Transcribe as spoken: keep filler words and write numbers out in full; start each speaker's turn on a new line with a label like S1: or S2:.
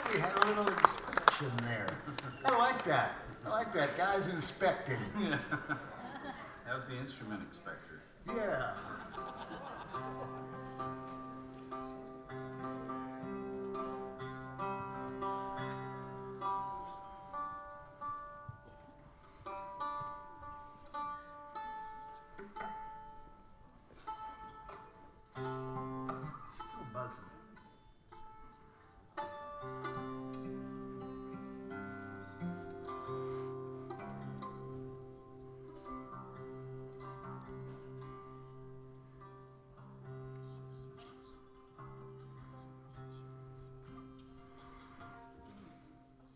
S1: We had a little inspection there. I like that. I like that. Guys inspecting.
S2: Yeah. That was the instrument inspector.
S1: Yeah.